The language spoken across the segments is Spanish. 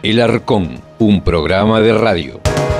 El Arcón, un programa de radio.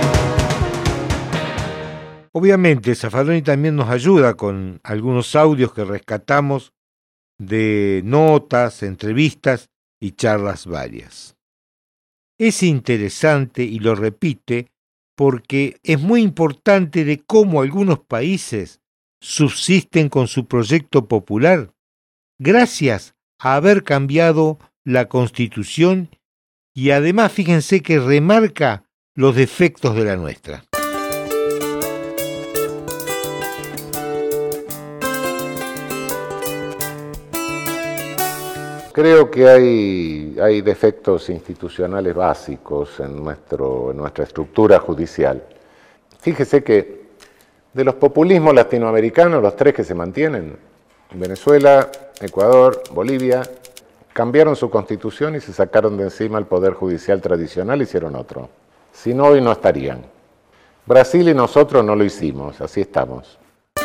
Obviamente, Zaffaroni también nos ayuda con algunos audios que rescatamos de notas, entrevistas y charlas varias. Es interesante, y lo repite, porque es muy importante de cómo algunos países subsisten con su proyecto popular gracias a haber cambiado la Constitución, y además fíjense que remarca los defectos de la nuestra. Creo que hay defectos institucionales básicos en nuestra estructura judicial. Fíjese que de los populismos latinoamericanos, los tres que se mantienen, Venezuela, Ecuador, Bolivia, cambiaron su constitución y se sacaron de encima el poder judicial tradicional, hicieron otro. Si no, hoy no estarían. Brasil y nosotros no lo hicimos, así estamos.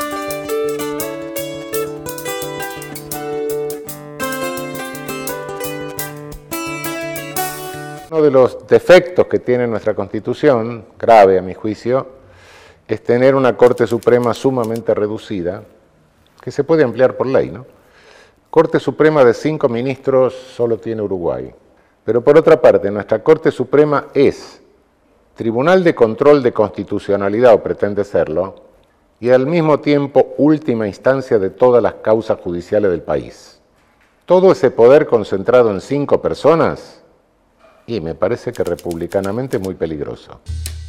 Uno de los defectos que tiene nuestra Constitución, grave a mi juicio, es tener una Corte Suprema sumamente reducida, que se puede ampliar por ley, ¿no? Corte Suprema de 5 ministros solo tiene Uruguay. Pero por otra parte, nuestra Corte Suprema es Tribunal de Control de Constitucionalidad, o pretende serlo, y al mismo tiempo última instancia de todas las causas judiciales del país. Todo ese poder concentrado en 5 personas, y me parece que republicanamente muy peligroso.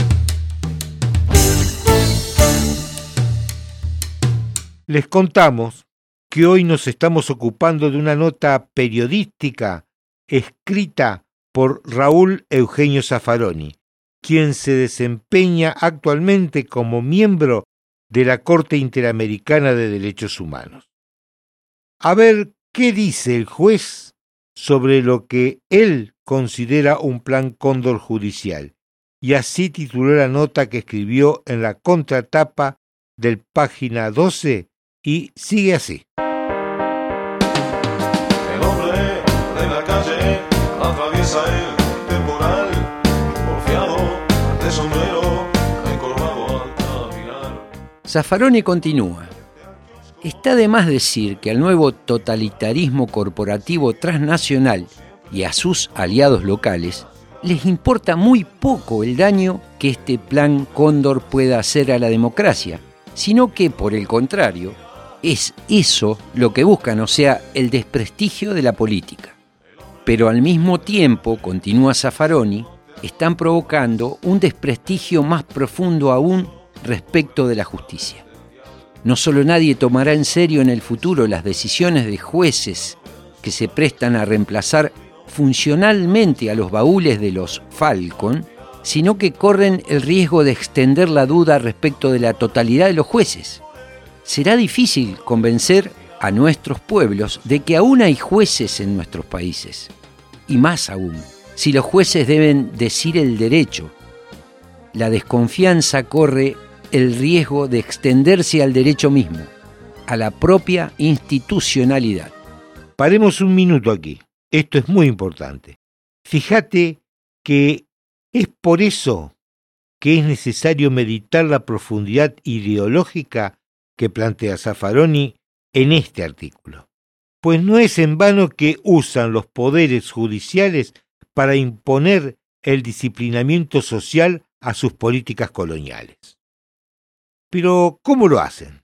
Les contamos que hoy nos estamos ocupando de una nota periodística escrita por Raúl Eugenio Zaffaroni, quien se desempeña actualmente como miembro de la Corte Interamericana de Derechos Humanos. A ver qué dice el juez sobre lo que él considera un plan Cóndor judicial, y así tituló la nota que escribió en la contratapa del página 12 y sigue así. El hombre de la calle atraviesa el temporal, porfiado de sombrero, encorvado al caminar. Zaffaroni continúa. Está de más decir que al nuevo totalitarismo corporativo transnacional y a sus aliados locales les importa muy poco el daño que este plan Cóndor pueda hacer a la democracia, sino que, por el contrario, es eso lo que buscan, o sea, el desprestigio de la política. Pero al mismo tiempo, continúa Zaffaroni, están provocando un desprestigio más profundo aún respecto de la justicia. No solo nadie tomará en serio en el futuro las decisiones de jueces que se prestan a reemplazar funcionalmente a los baúles de los Falcon, sino que corren el riesgo de extender la duda respecto de la totalidad de los jueces. Será difícil convencer a nuestros pueblos de que aún hay jueces en nuestros países. Y más aún, si los jueces deben decir el derecho, la desconfianza corre el riesgo de extenderse al derecho mismo, a la propia institucionalidad. Paremos un minuto aquí. Esto es muy importante. Fíjate que es por eso que es necesario meditar la profundidad ideológica que plantea Zaffaroni en este artículo. Pues no es en vano que usan los poderes judiciales para imponer el disciplinamiento social a sus políticas coloniales. Pero, ¿cómo lo hacen?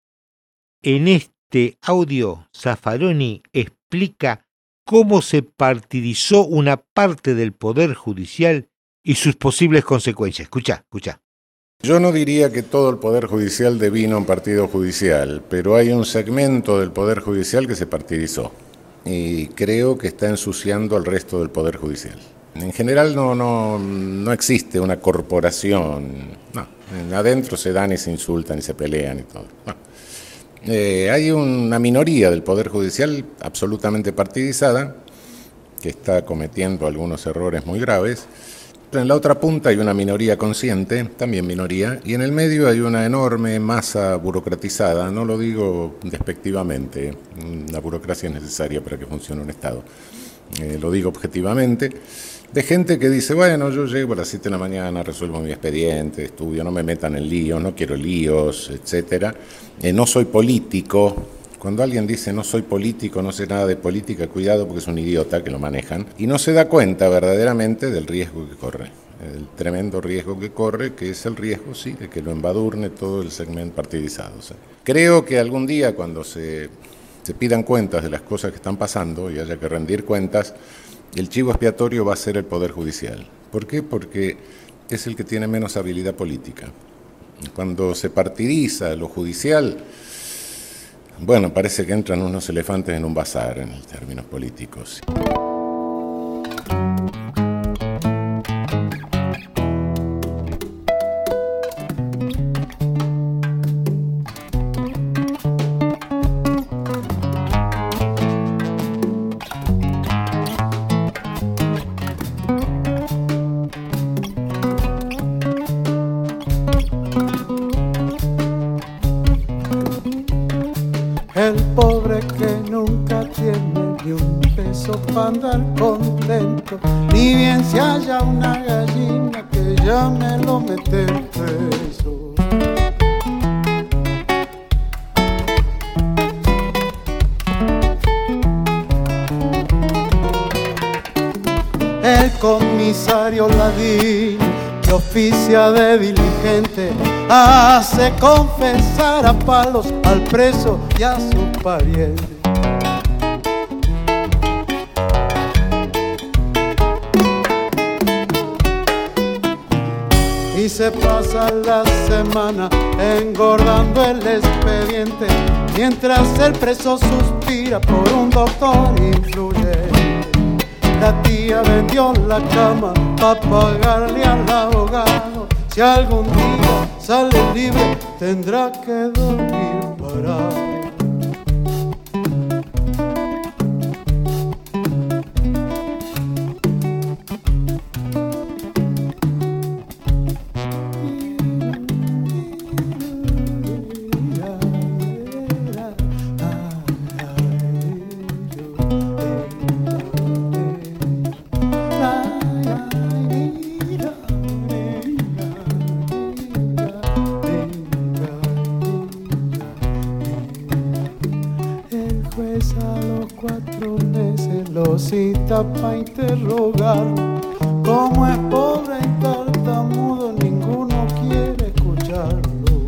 En este audio, Zaffaroni explica cómo se partidizó una parte del Poder Judicial y sus posibles consecuencias. Escuchá. Yo no diría que todo el Poder Judicial devino un partido judicial, pero hay un segmento del Poder Judicial que se partidizó y creo que está ensuciando al resto del Poder Judicial. En general no existe una corporación, no, adentro se dan y se insultan y se pelean y todo. No. Hay una minoría del Poder Judicial absolutamente partidizada que está cometiendo algunos errores muy graves. En la otra punta hay una minoría consciente, también minoría, y en el medio hay una enorme masa burocratizada, no lo digo despectivamente, la burocracia es necesaria para que funcione un Estado, lo digo objetivamente, de gente que dice, bueno, yo llego a las 7 de la mañana, resuelvo mi expediente, estudio, no me metan en líos, no quiero líos, etcétera. No soy político. Cuando alguien dice no soy político, no sé nada de política, cuidado porque es un idiota que lo manejan y no se da cuenta verdaderamente del riesgo que corre, el tremendo riesgo que corre, que es el riesgo, sí, de que lo embadurne todo el segmento partidizado. O sea, creo que algún día cuando se pidan cuentas de las cosas que están pasando y haya que rendir cuentas, el chivo expiatorio va a ser el Poder Judicial. ¿Por qué? Porque es el que tiene menos habilidad política. Cuando se partidiza lo judicial, bueno, parece que entran unos elefantes en un bazar en términos políticos. El pobre que nunca tiene ni un peso para andar contento, ni bien se halla una gallina que ya me lo mete preso. El comisario ladino que oficia de diligente hace confesar a palos al preso y a su pariente. Y se pasa la semana engordando el expediente, mientras el preso suspira por un doctor influyente. La tía vendió la cama para pagarle al abogado. Si algún día sale libre, tendrá que dormir parado. Cita para interrogarlo. Como es pobre y tartamudo, ninguno quiere escucharlo.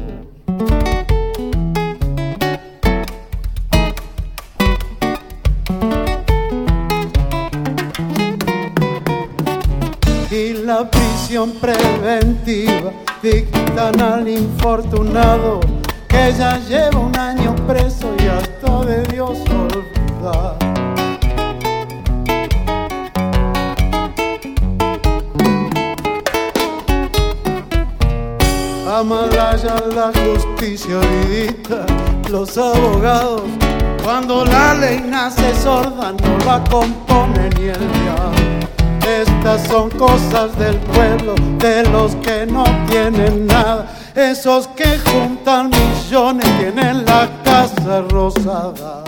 Y la prisión preventiva dictan al infortunado que ya lleva un año preso y hasta de Dios olvidado. Amalaya la justicia ahorita, los abogados, cuando la ley nace sorda no la compone ni el diablo. Estas son cosas del pueblo, de los que no tienen nada, esos que juntan millones tienen la casa rosada.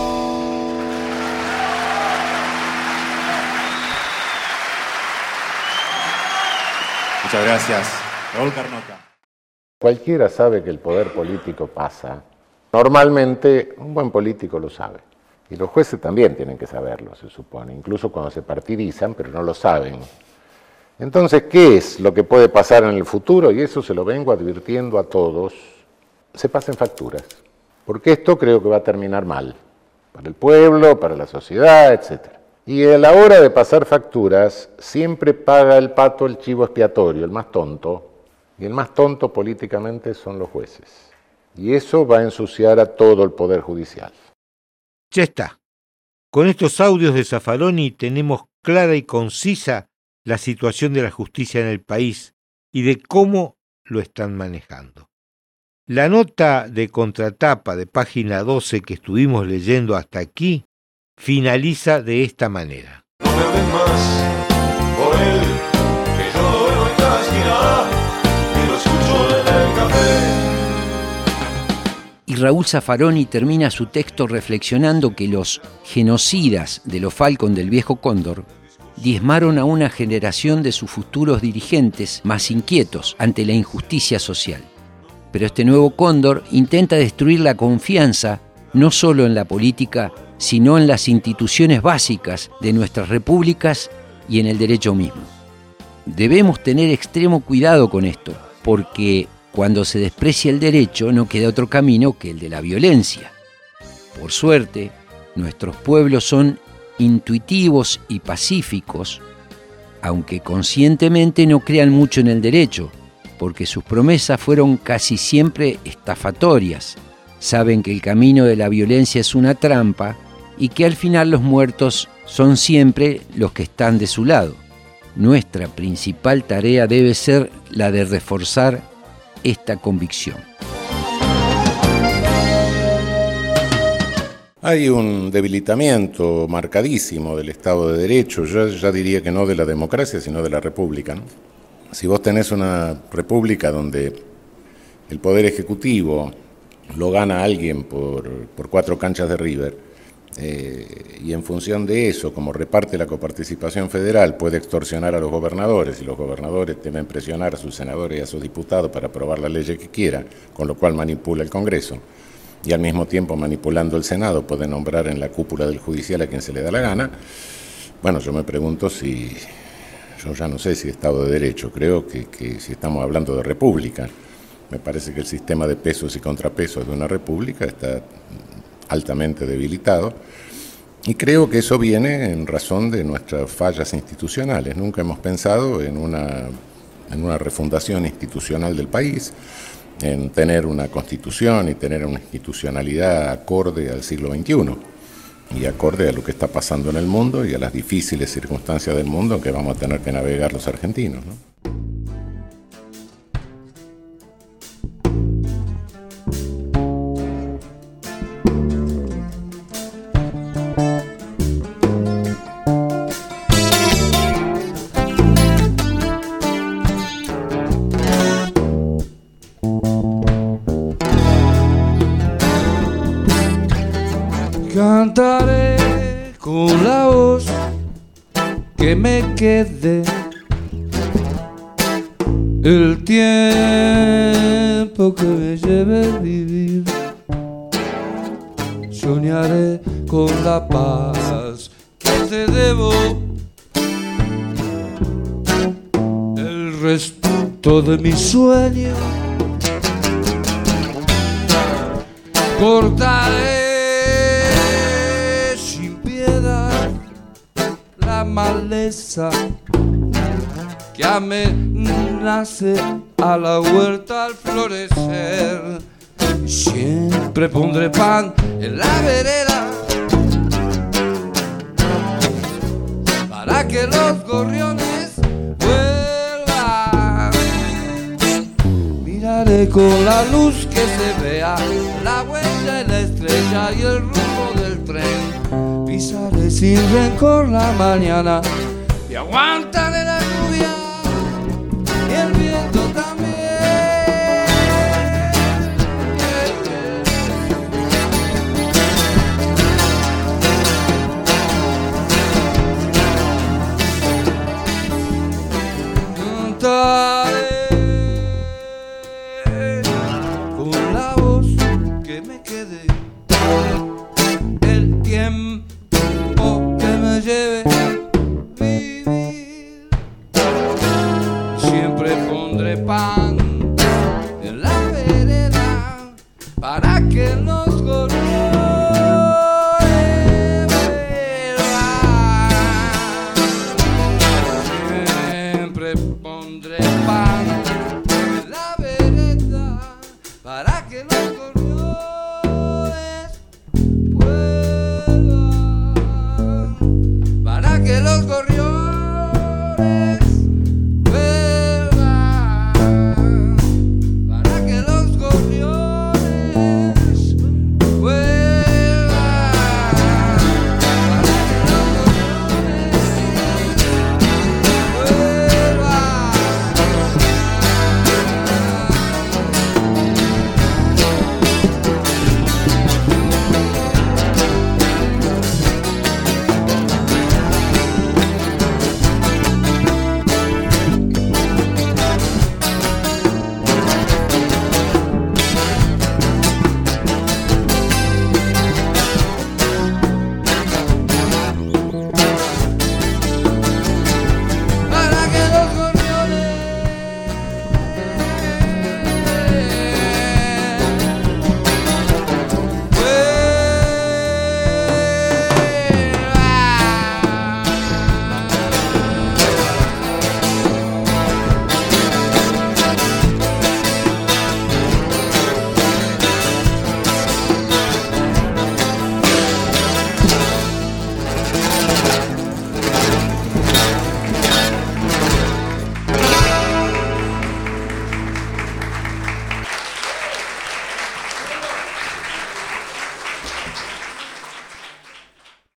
Muchas gracias. Raúl Carnota. Cualquiera sabe que el poder político pasa. Normalmente un buen político lo sabe. Y los jueces también tienen que saberlo, se supone, incluso cuando se partidizan, pero no lo saben. Entonces, ¿qué es lo que puede pasar en el futuro? Y eso se lo vengo advirtiendo a todos. Se pasen facturas, porque esto creo que va a terminar mal, para el pueblo, para la sociedad, etc. Y a la hora de pasar facturas, siempre paga el pato el chivo expiatorio, el más tonto, y el más tonto políticamente son los jueces. Y eso va a ensuciar a todo el Poder Judicial. Ya está. Con estos audios de Zaffaroni tenemos clara y concisa la situación de la justicia en el país y de cómo lo están manejando. La nota de contratapa de página 12 que estuvimos leyendo hasta aquí finaliza de esta manera. No me hablen más por él, que yo lo veo en cada esquina y lo escucho en el café. Y Raúl Zaffaroni termina su texto reflexionando que los genocidas de los Falcon del Viejo Cóndor diezmaron a una generación de sus futuros dirigentes más inquietos ante la injusticia social. Pero este nuevo cóndor intenta destruir la confianza no solo en la política, sino en las instituciones básicas de nuestras repúblicas y en el derecho mismo. Debemos tener extremo cuidado con esto, porque cuando se desprecia el derecho no queda otro camino que el de la violencia. Por suerte, nuestros pueblos son intuitivos y pacíficos, aunque conscientemente no crean mucho en el derecho, porque sus promesas fueron casi siempre estafatorias. Saben que el camino de la violencia es una trampa y que al final los muertos son siempre los que están de su lado. Nuestra principal tarea debe ser la de reforzar esta convicción. Hay un debilitamiento marcadísimo del Estado de Derecho, yo ya diría que no de la democracia, sino de la república, ¿no? Si vos tenés una república donde el poder ejecutivo lo gana alguien por 4 canchas de River, y en función de eso, como reparte la coparticipación federal, puede extorsionar a los gobernadores, y los gobernadores deben presionar a sus senadores y a sus diputados para aprobar la ley que quiera, con lo cual manipula el Congreso, y al mismo tiempo manipulando el Senado puede nombrar en la cúpula del judicial a quien se le da la gana. Bueno, yo me pregunto si, yo ya no sé si Estado de Derecho, creo que si estamos hablando de república, me parece que el sistema de pesos y contrapesos de una república está altamente debilitado, y creo que eso viene en razón de nuestras fallas institucionales. Nunca hemos pensado en una refundación institucional del país, en tener una constitución y tener una institucionalidad acorde al siglo XXI y acorde a lo que está pasando en el mundo y a las difíciles circunstancias del mundo en que vamos a tener que navegar los argentinos, ¿no? Cantaré con la voz que me quede el tiempo que me lleve a vivir. Soñaré con la paz que te debo el resto de mi sueño. Cortaré la maleza que amenace a la huerta al florecer. Siempre pondré pan en la vereda para que los gorriones vuelvan. Miraré con la luz que se vea la huella y la estrella y el rumbo del tren. Pisaré sin rencor la mañana y aguantaré la lluvia y el viento también. Cantaré con la voz que me quede el tiempo que me lleve a vivir. Siempre pondré pan en la vereda para que los gorriones vuelvan. Siempre pondré pan en la vereda para que los gorriones vuelvan. Para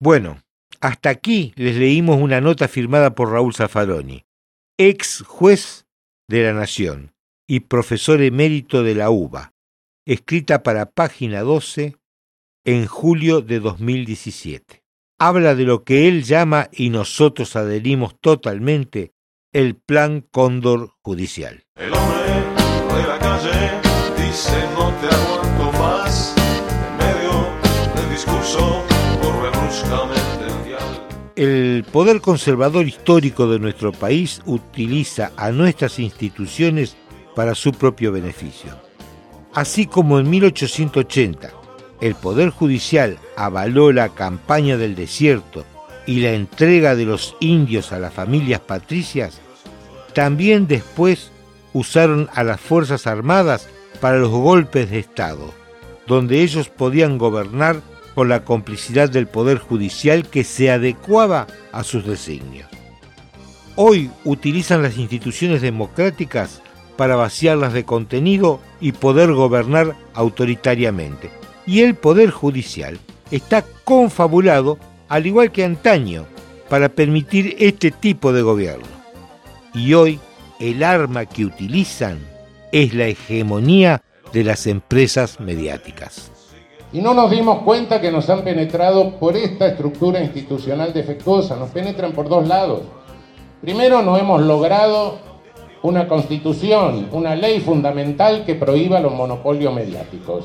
Bueno, hasta aquí les leímos una nota firmada por Raúl Zaffaroni, ex juez de la Nación y profesor emérito de la UBA, escrita para Página 12 en julio de 2017. Habla de lo que él llama, y nosotros adherimos totalmente, el Plan Cóndor judicial. El hombre de la calle dice no te aguanto más. En medio del discurso corre bruscamente el dial. El poder conservador histórico de nuestro país utiliza a nuestras instituciones para su propio beneficio. Así como en 1880 el Poder Judicial avaló la campaña del desierto y la entrega de los indios a las familias patricias, también después usaron a las Fuerzas Armadas para los golpes de Estado, donde ellos podían gobernar con la complicidad del Poder Judicial que se adecuaba a sus designios. Hoy utilizan las instituciones democráticas para vaciarlas de contenido y poder gobernar autoritariamente. Y el Poder Judicial está confabulado, al igual que antaño, para permitir este tipo de gobierno. Y hoy el arma que utilizan es la hegemonía de las empresas mediáticas. Y no nos dimos cuenta que nos han penetrado por esta estructura institucional defectuosa. Nos penetran por dos lados. Primero, no hemos logrado una constitución, una ley fundamental que prohíba los monopolios mediáticos.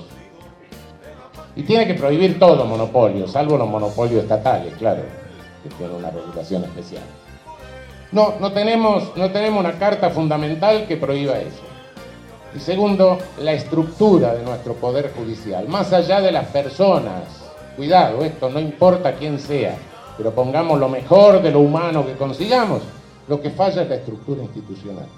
Y tiene que prohibir todo monopolio, salvo los monopolios estatales, claro, que tienen una regulación especial. No tenemos una carta fundamental que prohíba eso. Y segundo, la estructura de nuestro Poder Judicial, más allá de las personas. Cuidado, esto no importa quién sea, pero pongamos lo mejor de lo humano que consigamos. Lo que falla es la estructura institucional.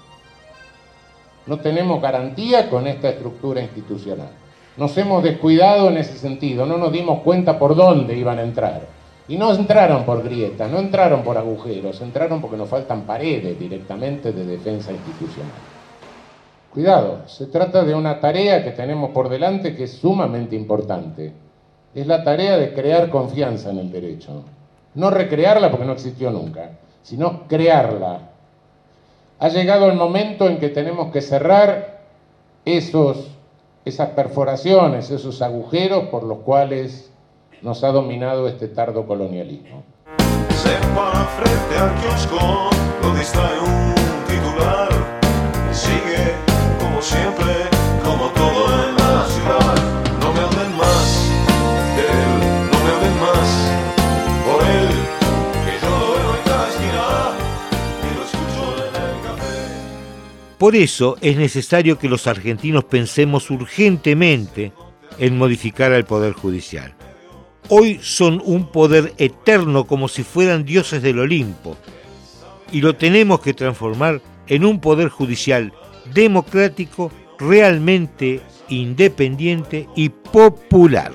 No tenemos garantía con esta estructura institucional. Nos hemos descuidado en ese sentido, no nos dimos cuenta por dónde iban a entrar. Y no entraron por grietas, no entraron por agujeros, entraron porque nos faltan paredes directamente de defensa institucional. Cuidado, se trata de una tarea que tenemos por delante que es sumamente importante. Es la tarea de crear confianza en el derecho. No recrearla porque no existió nunca, sino crearla. Ha llegado el momento en que tenemos que cerrar esas perforaciones, esos agujeros por los cuales nos ha dominado este tardo colonialismo. Se para frente al kiosco, lo distrae un titular y sigue como siempre, como todo en la ciudad. No me hablen más de él, no me hablen más por él, que yo lo veo en cada esquina y lo escucho en el café. Por eso es necesario que los argentinos pensemos urgentemente en modificar al Poder Judicial. Hoy son un poder eterno como si fueran dioses del Olimpo, y lo tenemos que transformar en un Poder Judicial democrático, realmente independiente y popular.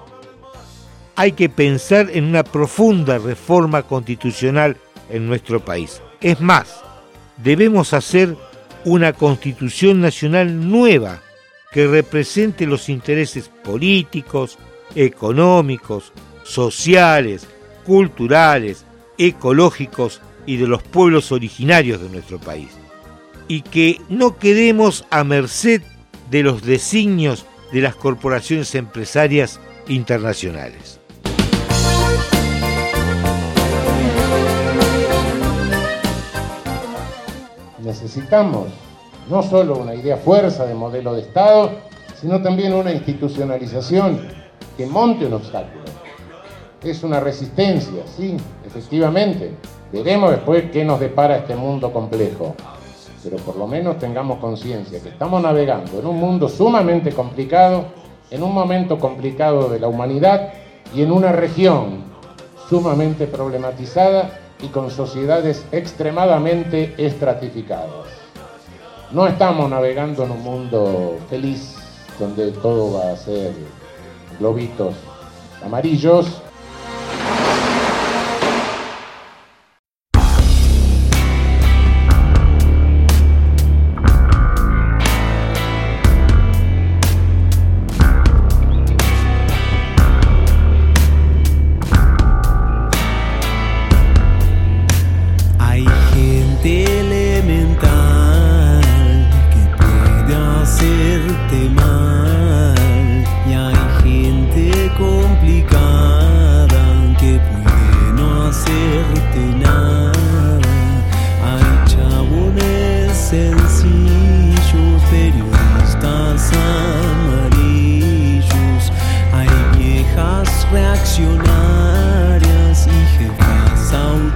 Hay que pensar en una profunda reforma constitucional en nuestro país. Es más, debemos hacer una constitución nacional nueva que represente los intereses políticos, económicos, sociales, culturales, ecológicos y de los pueblos originarios de nuestro país. Y que no quedemos a merced de los designios de las corporaciones empresarias internacionales. Necesitamos no solo una idea fuerza de modelo de Estado, sino también una institucionalización que monte un obstáculo. Es una resistencia, sí, efectivamente. Veremos después qué nos depara este mundo complejo. Pero por lo menos tengamos conciencia que estamos navegando en un mundo sumamente complicado, en un momento complicado de la humanidad y en una región sumamente problematizada y con sociedades extremadamente estratificadas. No estamos navegando en un mundo feliz donde todo va a ser globitos amarillos. nada. Hay chabones sencillos, periodistas amarillos, hay viejas reaccionarias y jefas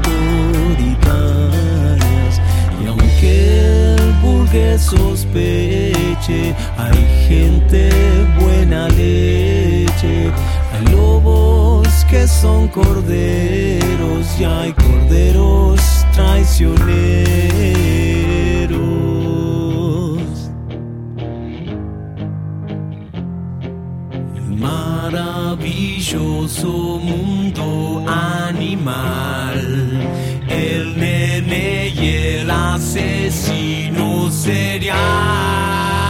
autoritarias. Y aunque el burgués sospeche, hay gente buena leche. Hay lobos que son corderos y hay corderos traicioneros. El maravilloso mundo animal, el nene y el asesino serial.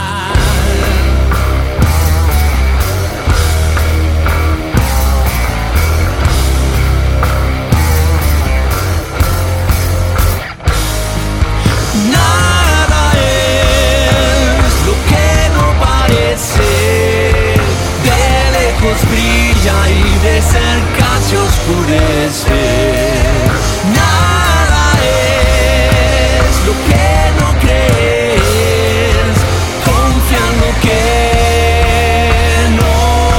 Nada es lo que no parece, de lejos brilla y de cerca se oscurece. Nada es lo que no crees, confía en lo que no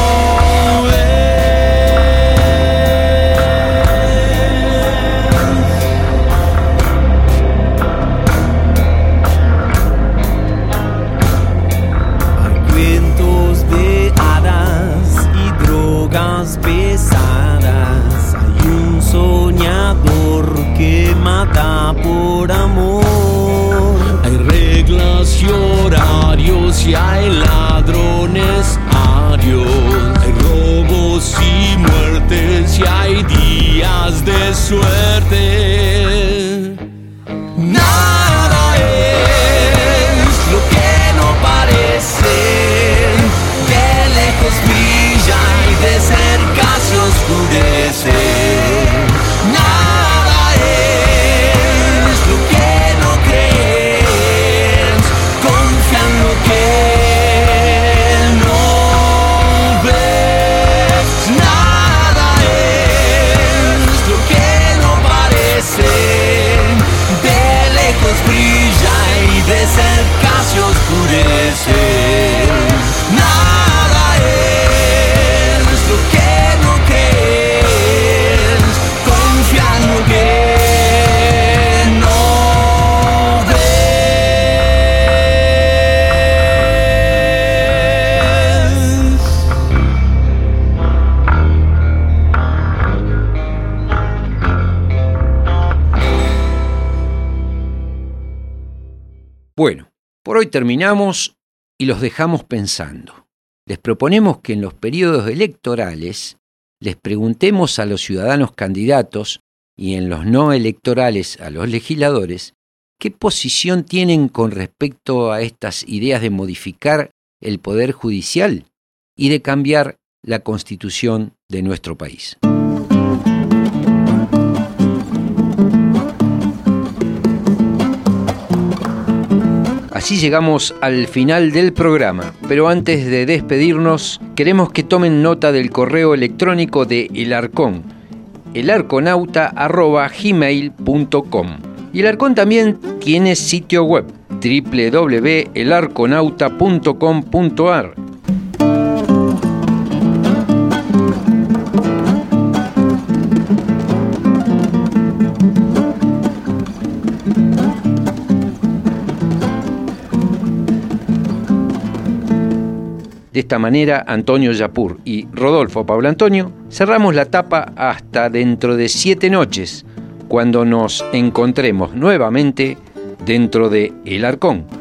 pesadas. Hay un soñador que mata por amor. Hay reglas y horarios y hay ladrones arios. Hay robos y muertes y hay días de suerte. Nada es lo que no parece, de lejos brilla y de cerca se oscurece. Nada es lo que no crees, confía en lo que no ves. Nada es lo que no parece, de lejos brilla y de cerca se oscurece. Nada es lo que no crees, confía en lo que no ves. Bueno, por hoy terminamos y los dejamos pensando. Les proponemos que en los periodos electorales les preguntemos a los ciudadanos candidatos y en los no electorales a los legisladores qué posición tienen con respecto a estas ideas de modificar el poder judicial y de cambiar la constitución de nuestro país. Así llegamos al final del programa, pero antes de despedirnos, queremos que tomen nota del correo electrónico de El Arcón, elarconauta@gmail.com. Y El Arcón también tiene sitio web, www.elarconauta.com.ar. De esta manera, Antonio Yapur y Rodolfo Pablo Antonio cerramos la tapa hasta dentro de 7 noches, cuando nos encontremos nuevamente dentro de El Arcón.